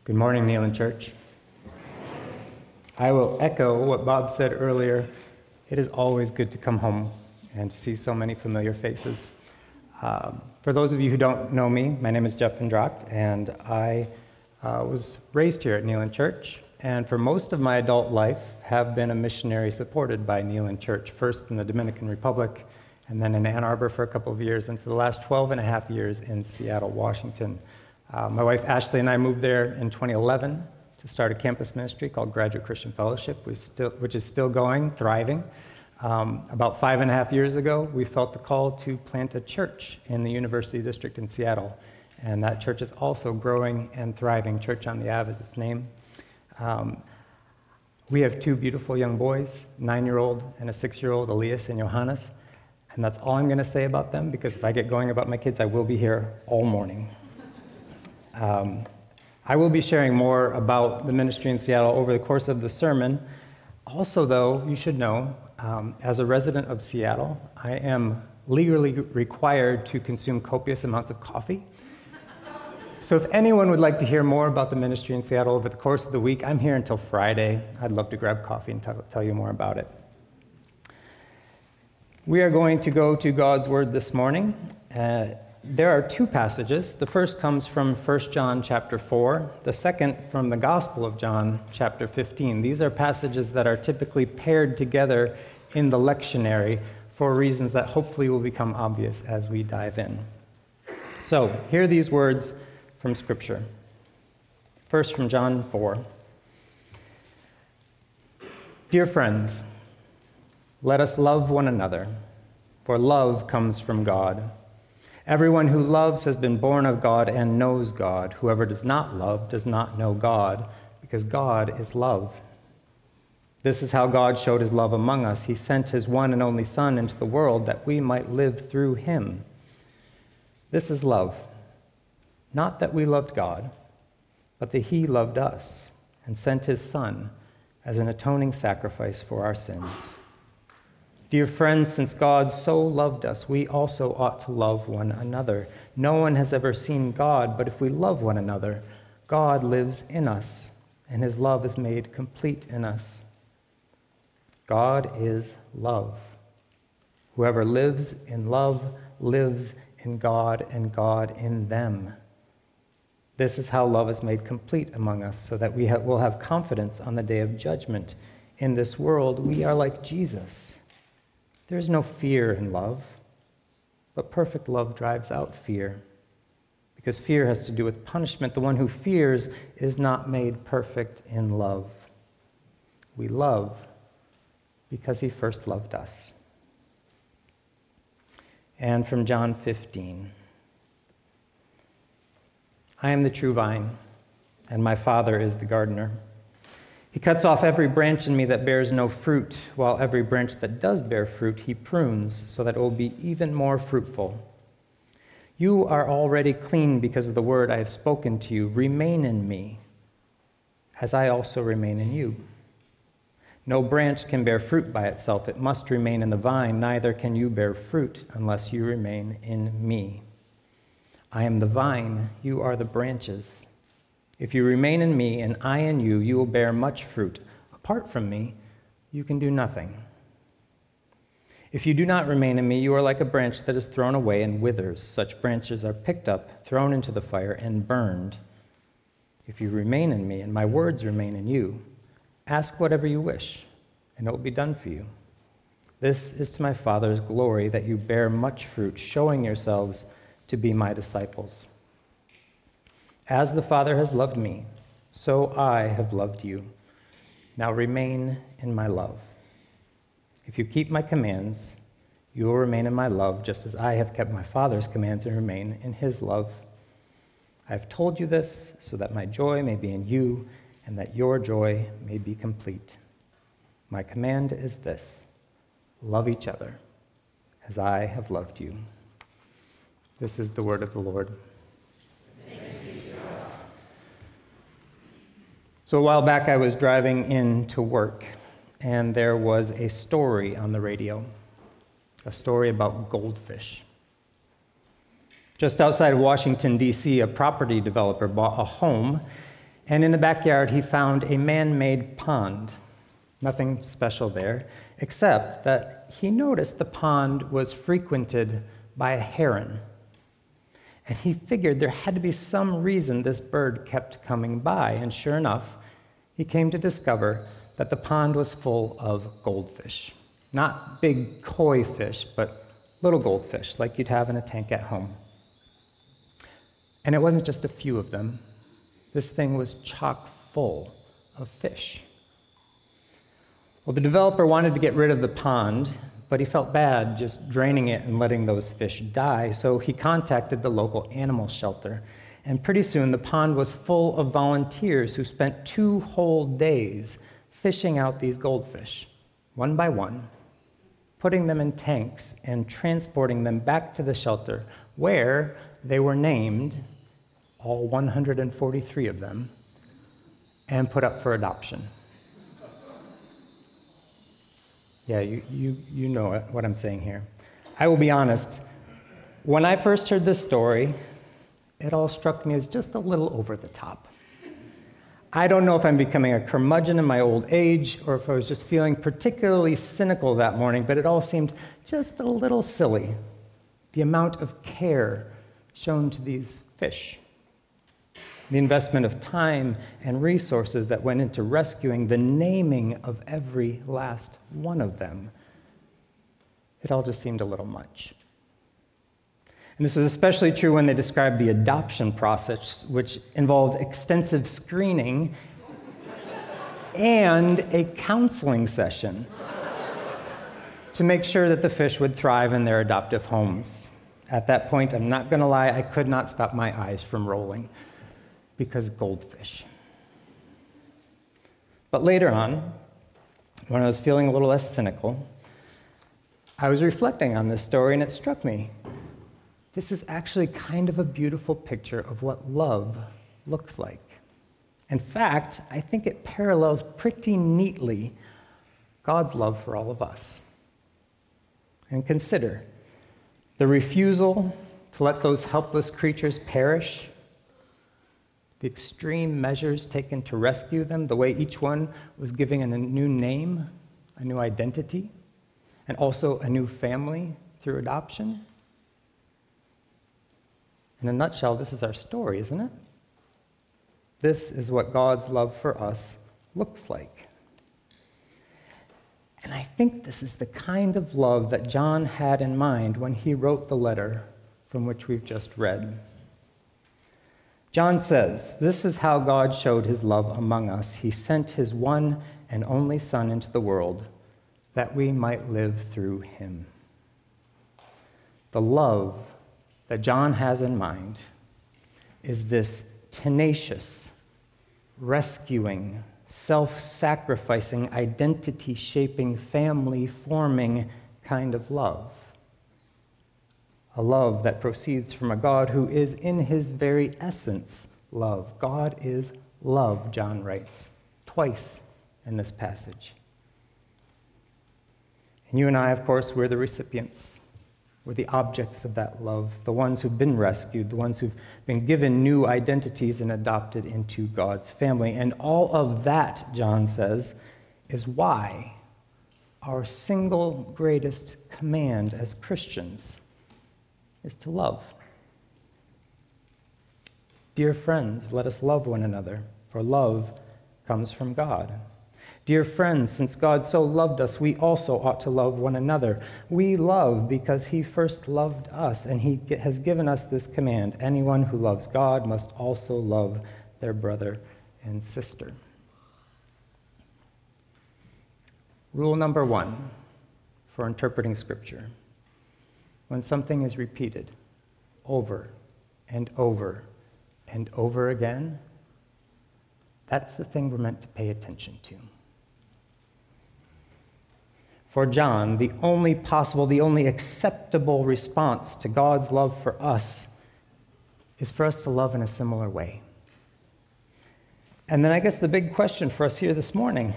Good morning, Neelan Church. I will echo what Bob said earlier. It is always good to come home and to see so many familiar faces. For those of you who don't know me, my name is Jeff Vendracht, and I was raised here at Neelan Church, and for most of my adult life have been a missionary supported by Neelan Church, first in the Dominican Republic, and then in Ann Arbor for a couple of years, and for the last 12 and a half years in Seattle, Washington. My wife Ashley and I moved there in 2011 to start a campus ministry called Graduate Christian Fellowship, which is still going, thriving. About 5.5 years ago, we felt the call to plant a church in the University District in Seattle, and that church is also growing and thriving. Church on the Ave is its name. We have two beautiful young boys, 9-year-old and a 6-year-old, Elias and Johannes, and that's all I'm going to say about them, because if I get going about my kids, I will be here all morning. I will be sharing more about the ministry in Seattle over the course of the sermon. Also, though, you should know, as a resident of Seattle, I am legally required to consume copious amounts of coffee. So if anyone would like to hear more about the ministry in Seattle over the course of the week, I'm here until Friday. I'd love to grab coffee and tell you more about it. We are going to go to God's Word this morning. There are two passages. The first comes from 1 John chapter 4, the second from the Gospel of John chapter 15. These are passages that are typically paired together in the lectionary for reasons that hopefully will become obvious as we dive in. So, hear these words from Scripture. First from John 4. Dear friends, let us love one another, for love comes from God. Everyone who loves has been born of God and knows God. Whoever does not love does not know God, because God is love. This is how God showed his love among us. He sent his one and only Son into the world that we might live through him. This is love. Not that we loved God, but that he loved us and sent his Son as an atoning sacrifice for our sins. Dear friends, since God so loved us, we also ought to love one another. No one has ever seen God, but if we love one another, God lives in us, and his love is made complete in us. God is love. Whoever lives in love lives in God, and God in them. This is how love is made complete among us, so that we will have confidence on the day of judgment. In this world, we are like Jesus. There is no fear in love, but perfect love drives out fear, because fear has to do with punishment. The one who fears is not made perfect in love. We love because he first loved us. And from John 15, I am the true vine, and my Father is the gardener. He cuts off every branch in me that bears no fruit, while every branch that does bear fruit he prunes, so that it will be even more fruitful. You are already clean because of the word I have spoken to you. Remain in me, as I also remain in you. No branch can bear fruit by itself. It must remain in the vine. Neither can you bear fruit unless you remain in me. I am the vine, you are the branches. If you remain in me and I in you, you will bear much fruit. Apart from me, you can do nothing. If you do not remain in me, you are like a branch that is thrown away and withers. Such branches are picked up, thrown into the fire, and burned. If you remain in me and my words remain in you, ask whatever you wish, and it will be done for you. This is to my Father's glory that you bear much fruit, showing yourselves to be my disciples. As the Father has loved me, so I have loved you. Now remain in my love. If you keep my commands, you will remain in my love, just as I have kept my Father's commands and remain in his love. I have told you this so that my joy may be in you and that your joy may be complete. My command is this: love each other as I have loved you. This is the word of the Lord. So a while back, I was driving in to work, and there was a story on the radio, a story about goldfish. Just outside of Washington, D.C., a property developer bought a home And in the backyard, he found a man-made pond. Nothing special there, except that he noticed the pond was frequented by a heron. And he figured there had to be some reason this bird kept coming by. And sure enough, he came to discover that the pond was full of goldfish. Not big koi fish, but little goldfish, like you'd have in a tank at home. And it wasn't just a few of them. This thing was chock full of fish. Well, the developer wanted to get rid of the pond, but he felt bad just draining it and letting those fish die, so he contacted the local animal shelter. And pretty soon, the pond was full of volunteers who spent 2 whole days fishing out these goldfish, one by one, putting them in tanks and transporting them back to the shelter, where they were named, all 143 of them, and put up for adoption. Yeah, you know what I'm saying here. I will be honest, when I first heard this story, it all struck me as just a little over the top. I don't know if I'm becoming a curmudgeon in my old age or if I was just feeling particularly cynical that morning, but it all seemed just a little silly. The amount of care shown to these fish, the investment of time and resources that went into rescuing, the naming of every last one of them. It all just seemed a little much. And this was especially true when they described the adoption process, which involved extensive screening and a counseling session to make sure that the fish would thrive in their adoptive homes. At that point, I'm not going to lie, I could not stop my eyes from rolling, because goldfish. But later on, when I was feeling a little less cynical, I was reflecting on this story, and it struck me. This is actually kind of a beautiful picture of what love looks like. In fact, I think it parallels pretty neatly God's love for all of us. And consider the refusal to let those helpless creatures perish, the extreme measures taken to rescue them, the way each one was given a new name, a new identity, and also a new family through adoption. In a nutshell, this is our story, isn't it? This is what God's love for us looks like. And I think this is the kind of love that John had in mind when he wrote the letter from which we've just read. John says, "This is how God showed his love among us. He sent his one and only Son into the world, that we might live through him." The love that John has in mind is this tenacious, rescuing, self-sacrificing, identity-shaping, family-forming kind of love. A love that proceeds from a God who is in his very essence love. God is love, John writes, twice in this passage. And you and I, of course, we're the recipients. We're the objects of that love, the ones who've been rescued, the ones who've been given new identities and adopted into God's family. And all of that, John says, is why our single greatest command as Christians is to love. Dear friends, let us love one another, for love comes from God. Dear friends, since God so loved us, we also ought to love one another. We love because he first loved us, and he has given us this command: anyone who loves God must also love their brother and sister. Rule number 1 for interpreting Scripture: when something is repeated over and over and over again, that's the thing we're meant to pay attention to. For John, the only possible, the only acceptable response to God's love for us is for us to love in a similar way. And then I guess the big question for us here this morning: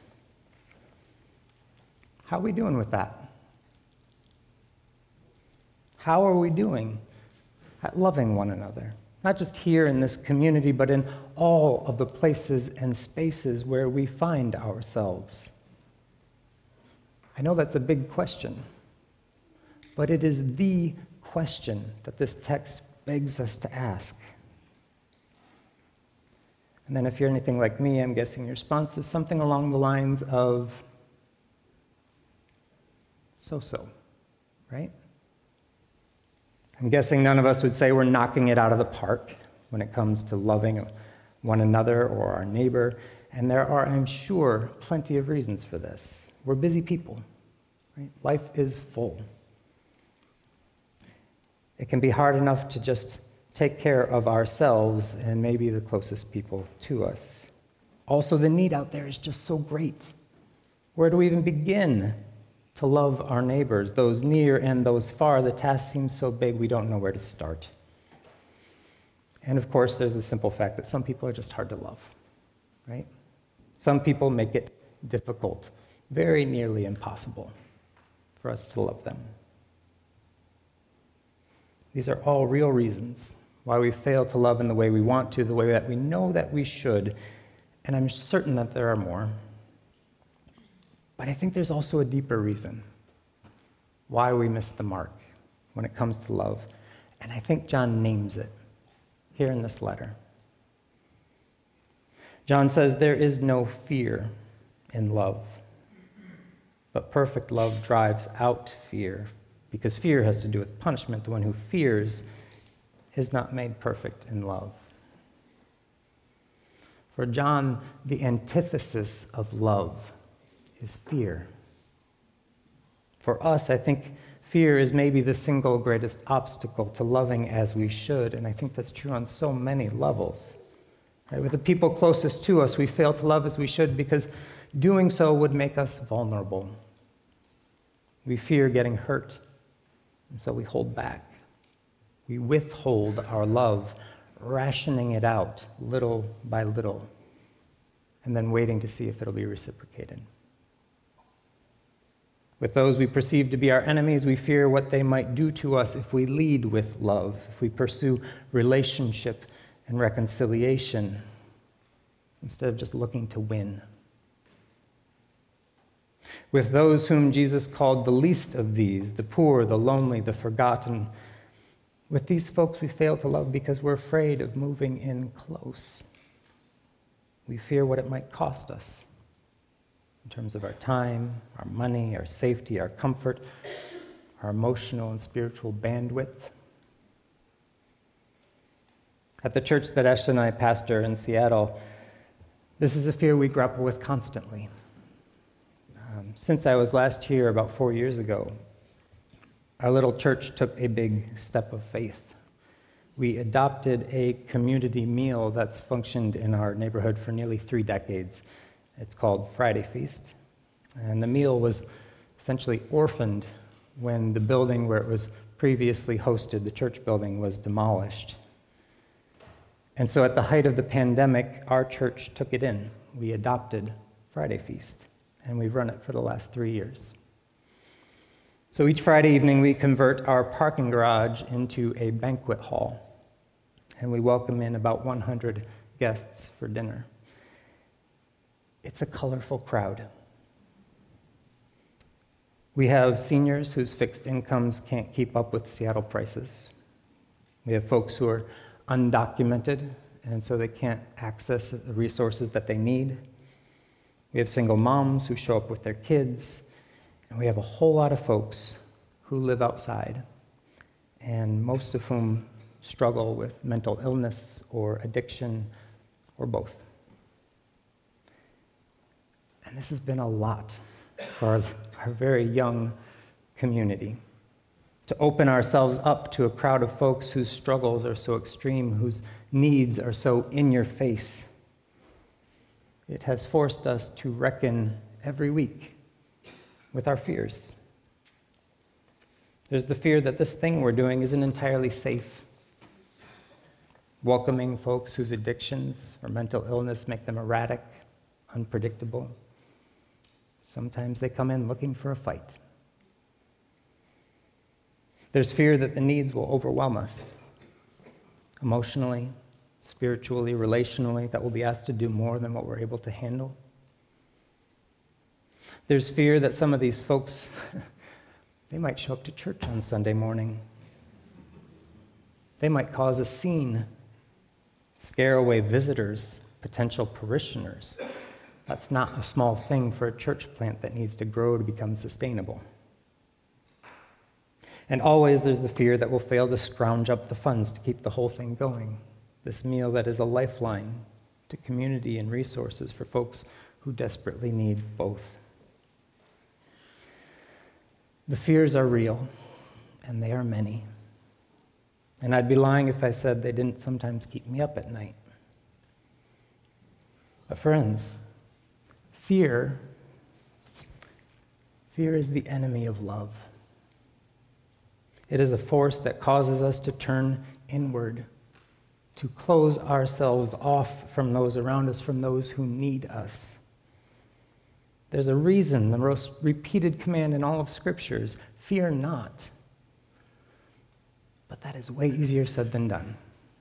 how are we doing with that? How are we doing at loving one another? not just here in this community, but in all of the places and spaces where we find ourselves? I know that's a big question, but it is the question that this text begs us to ask. And then if you're anything like me, I'm guessing your response is something along the lines of so-so, right? I'm guessing none of us would say we're knocking it out of the park when it comes to loving one another or our neighbor, and there are, I'm sure, plenty of reasons for this. We're busy people, right? Life is full. It can be hard enough to just take care of ourselves and maybe the closest people to us. Also, the need out there is just so great. Where do we even begin to love our neighbors, those near and those far? The task seems so big we don't know where to start. And of course, there's the simple fact that some people are just hard to love, right? Some people make it difficult, very nearly impossible for us to love them. These are all real reasons why we fail to love in the way we want to, the way that we know that we should, and I'm certain that there are more. But I think there's also a deeper reason why we miss the mark when it comes to love, and I think John names it here in this letter. John says there is no fear in love, but perfect love drives out fear, because fear has to do with punishment. The one who fears is not made perfect in love. For John, the antithesis of love is fear. For us, I think fear is maybe the single greatest obstacle to loving as we should, and I think that's true on so many levels. Right? With the people closest to us, we fail to love as we should because doing so would make us vulnerable. We fear getting hurt, and so we hold back. We withhold our love, rationing it out little by little, and then waiting to see if it'll be reciprocated. With those we perceive to be our enemies, we fear what they might do to us if we lead with love, if we pursue relationship and reconciliation, instead of just looking to win. With those whom Jesus called the least of these, the poor, the lonely, the forgotten, with these folks we fail to love because we're afraid of moving in close. We fear what it might cost us in terms of our time, our money, our safety, our comfort, our emotional and spiritual bandwidth. At the church that Ashton and I pastor in Seattle, this is a fear we grapple with constantly. Since I was last here about 4 years ago, our little church took a big step of faith. We adopted a community meal that's functioned in our neighborhood for nearly 3 decades. It's called Friday Feast. And the meal was essentially orphaned when the building where it was previously hosted, the church building, was demolished. And so at the height of the pandemic, our church took it in. We adopted Friday Feast, and we've run it for the last 3 years. So each Friday evening, we convert our parking garage into a banquet hall, and we welcome in about 100 guests for dinner. It's a colorful crowd. We have seniors whose fixed incomes can't keep up with Seattle prices. We have folks who are undocumented, and so they can't access the resources that they need. We have single moms who show up with their kids, and we have a whole lot of folks who live outside, and most of whom struggle with mental illness or addiction or both. And this has been a lot for our very young community, to open ourselves up to a crowd of folks whose struggles are so extreme, whose needs are so in your face. It has forced us to reckon every week with our fears. There's the fear that this thing we're doing isn't entirely safe. Welcoming folks whose addictions or mental illness make them erratic, unpredictable. Sometimes they come in looking for a fight. There's fear that the needs will overwhelm us. emotionally, spiritually, relationally, that we'll be asked to do more than what we're able to handle. There's fear that some of these folks, they might show up to church on Sunday morning. They might cause a scene, scare away visitors, potential parishioners. That's not a small thing for a church plant that needs to grow to become sustainable. And always there's the fear that we'll fail to scrounge up the funds to keep the whole thing going. This meal that is a lifeline to community and resources for folks who desperately need both. The fears are real, and they are many. And I'd be lying if I said they didn't sometimes keep me up at night. But friends, fear is the enemy of love. It is a force that causes us to turn inward, to close ourselves off from those around us, from those who need us. There's a reason, the most repeated command in all of Scriptures, fear not. But that is way easier said than done.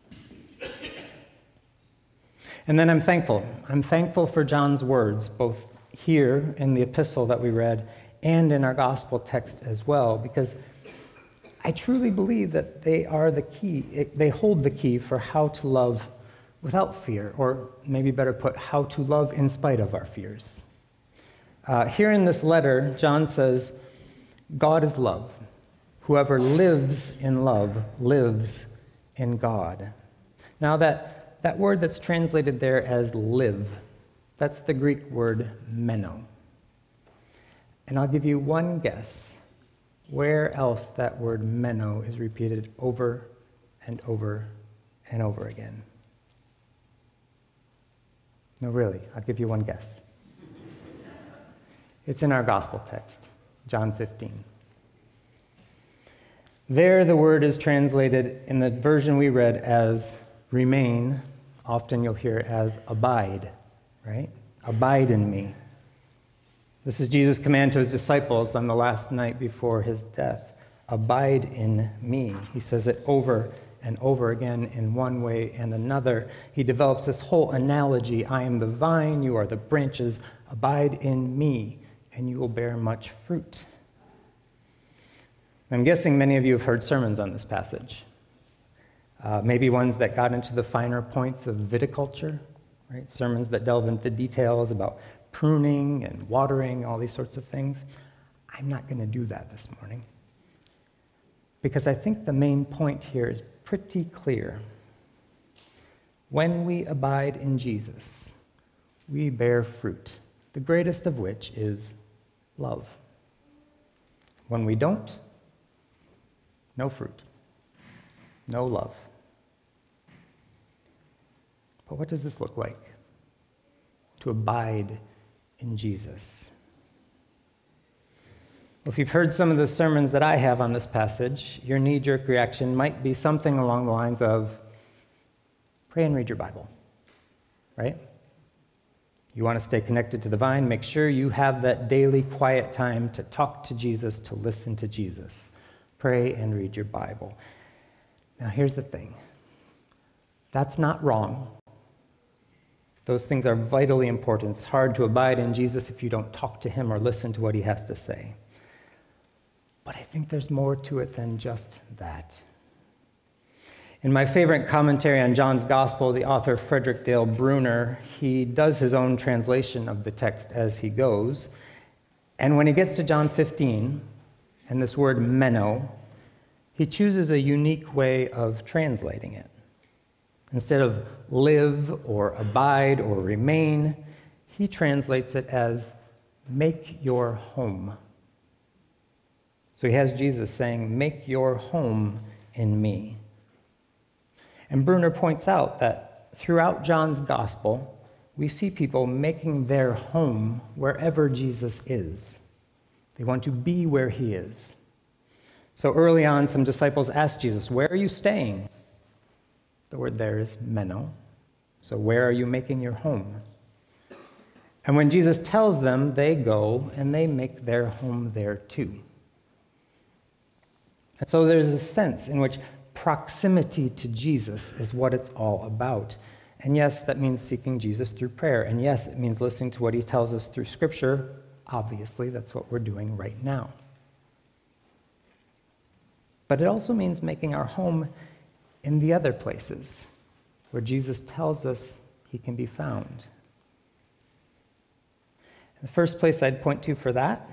And then I'm thankful. I'm thankful for John's words, both here in the epistle that we read and in our gospel text as well, because I truly believe that they are the key. They hold the key for how to love without fear, or maybe better put, how to love in spite of our fears. Here in this letter, John says, God is love. Whoever lives in love lives in God. Now that word that's translated there as live, that's the Greek word meno. And I'll give you one guess where else that word meno is repeated over and over and over again. No, really, I'll give you one guess. It's in our gospel text, John 15. There, the word is translated in the version we read as remain. Often you'll hear it as abide, right? Abide in me. This is Jesus' command to his disciples on the last night before his death. Abide in me. He says it over and over again in one way and another. He develops this whole analogy. I am the vine, you are the branches. Abide in me, and you will bear much fruit. I'm guessing many of you have heard sermons on this passage. Maybe ones that got into the finer points of viticulture, right? Sermons that delve into details about pruning and watering, all these sorts of things. I'm not going to do that this morning, because I think the main point here is pretty clear. When we abide in Jesus, we bear fruit, the greatest of which is love. When we don't, no fruit, no love. But what does this look like? To abide in Jesus. Well, if you've heard some of the sermons that I have on this passage, your knee-jerk reaction might be something along the lines of, pray and read your Bible, right? You want to stay connected to the vine, make sure you have that daily quiet time to talk to Jesus, to listen to Jesus. Pray and read your Bible. Now, here's the thing. That's not wrong. Those things are vitally important. It's hard to abide in Jesus if you don't talk to him or listen to what he has to say. But I think there's more to it than just that. In my favorite commentary on John's Gospel, the author Frederick Dale Bruner, he does his own translation of the text as he goes. And when he gets to John 15, and this word meno, he chooses a unique way of translating it. Instead of live or abide or remain, he translates it as make your home. So he has Jesus saying, make your home in me. And Bruner points out that throughout John's gospel, we see people making their home wherever Jesus is. They want to be where he is. So early on, some disciples asked Jesus, where are you staying? The word there is meno. So where are you making your home? And when Jesus tells them, they go and they make their home there too. And so there's a sense in which proximity to Jesus is what it's all about. And yes, that means seeking Jesus through prayer. And yes, it means listening to what he tells us through Scripture. Obviously, that's what we're doing right now. But it also means making our home in the other places where Jesus tells us he can be found. The first place I'd point to for that,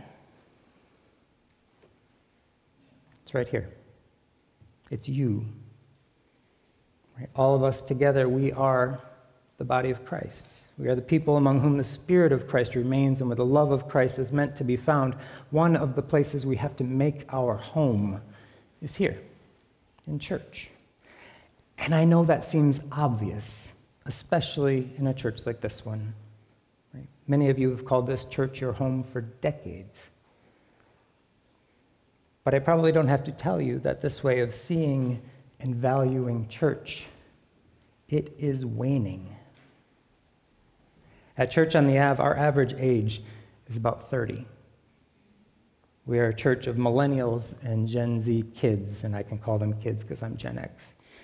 it's right here. It's you. Right? All of us together, we are the body of Christ. We are the people among whom the Spirit of Christ remains and where the love of Christ is meant to be found. One of the places we have to make our home is here, in church. And I know that seems obvious, especially in a church like this one. Right? Many of you have called this church your home for decades. But I probably don't have to tell you that this way of seeing and valuing church, it is waning. At Church on the Ave, our average age is about 30. We are a church of millennials and Gen Z kids, and I can call them kids because I'm Gen X.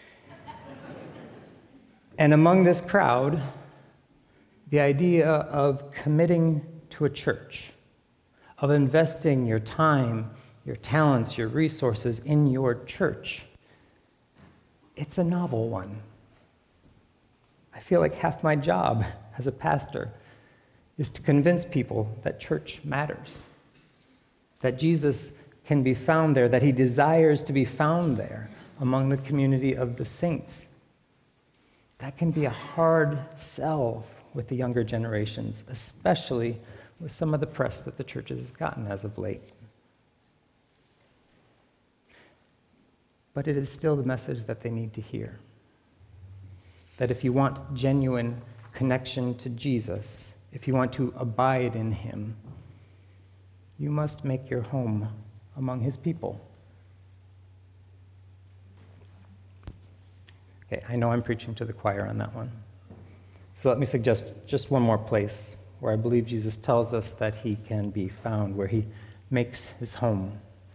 And among this crowd, the idea of committing to a church, of investing your time, your talents, your resources in your church, it's a novel one. I feel like half my job as a pastor is to convince people that church matters, that Jesus can be found there, that he desires to be found there among the community of the saints. That can be a hard sell with the younger generations, especially with some of the press that the church has gotten as of late. But it is still the message that they need to hear. That if you want genuine connection to Jesus, if you want to abide in him, you must make your home among his people. Okay, I know I'm preaching to the choir on that one. So let me suggest just one more place where I believe Jesus tells us that he can be found, where he makes his home.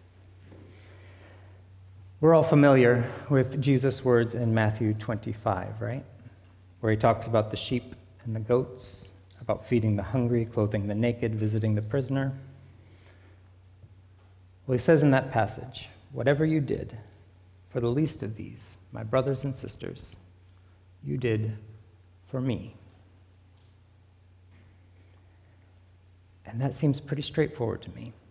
We're all familiar with Jesus' words in Matthew 25, right? Where he talks about the sheep and the goats, about feeding the hungry, clothing the naked, visiting the prisoner. Well, he says in that passage, whatever you did for the least of these, my brothers and sisters, you did for me. And that seems pretty straightforward to me.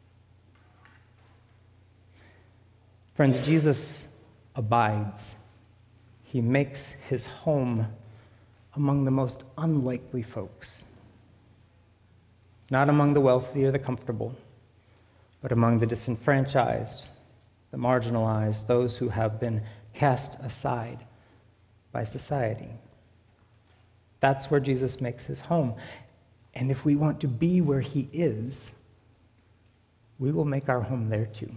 Friends, Jesus abides. He makes his home among the most unlikely folks. Not among the wealthy or the comfortable, but among the disenfranchised, the marginalized, those who have been cast aside by society. That's where Jesus makes his home. And if we want to be where he is, we will make our home there too.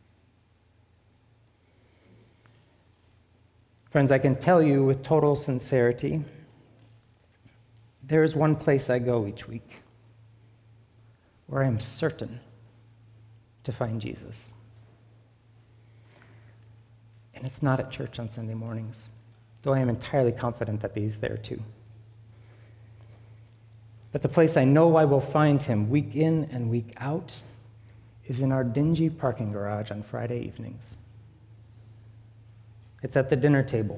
Friends, I can tell you with total sincerity, there is one place I go each week where I am certain to find Jesus. And it's not at church on Sunday mornings, though I am entirely confident that he's there too. But the place I know I will find him week in and week out is in our dingy parking garage on Friday evenings. It's at the dinner table.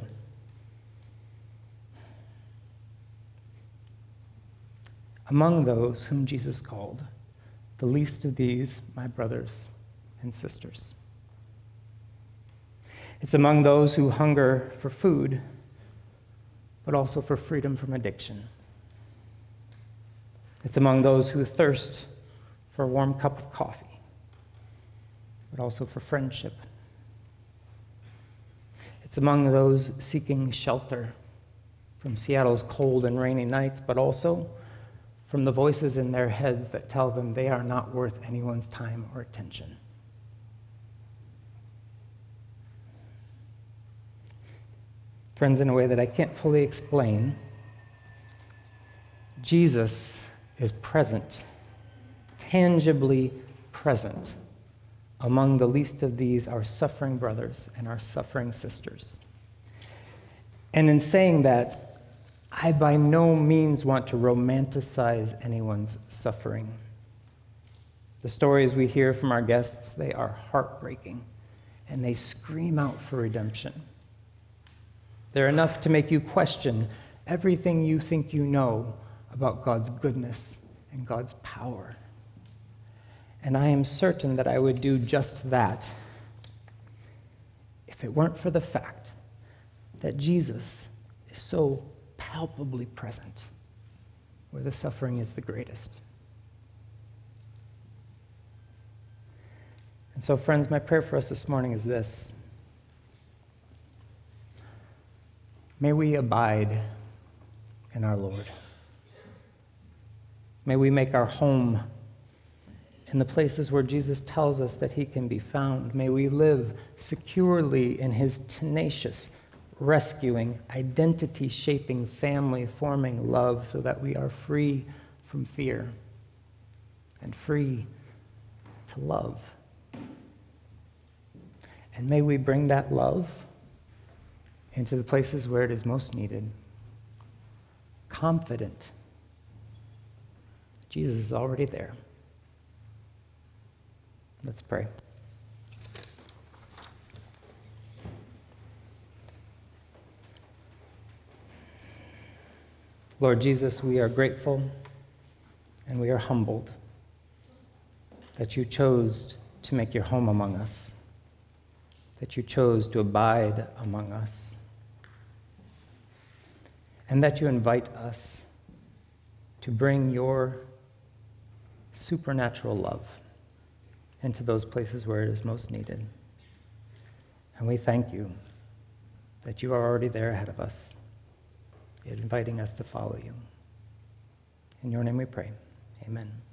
Among those whom Jesus called, the least of these, my brothers and sisters. It's among those who hunger for food, but also for freedom from addiction. It's among those who thirst for a warm cup of coffee, but also for friendship. It's among those seeking shelter from Seattle's cold and rainy nights, but also from the voices in their heads that tell them they are not worth anyone's time or attention. Friends, in a way that I can't fully explain, Jesus is present, tangibly present, among the least of these, our suffering brothers and our suffering sisters. And in saying that, I by no means want to romanticize anyone's suffering. The stories we hear from our guests, they are heartbreaking, and they scream out for redemption. They're enough to make you question everything you think you know about God's goodness and God's power. And I am certain that I would do just that if it weren't for the fact that Jesus is so palpably present where the suffering is the greatest. And so, friends, my prayer for us this morning is this. May we abide in our Lord. May we make our home in the places where Jesus tells us that he can be found. May we live securely in his tenacious, rescuing, identity-shaping, family-forming love so that we are free from fear and free to love. And may we bring that love into the places where it is most needed, confident Jesus is already there. Let's pray. Lord Jesus, we are grateful and we are humbled that you chose to make your home among us, that you chose to abide among us, and that you invite us to bring your supernatural love into those places where it is most needed. And we thank you that you are already there ahead of us, inviting us to follow you. In your name we pray. Amen.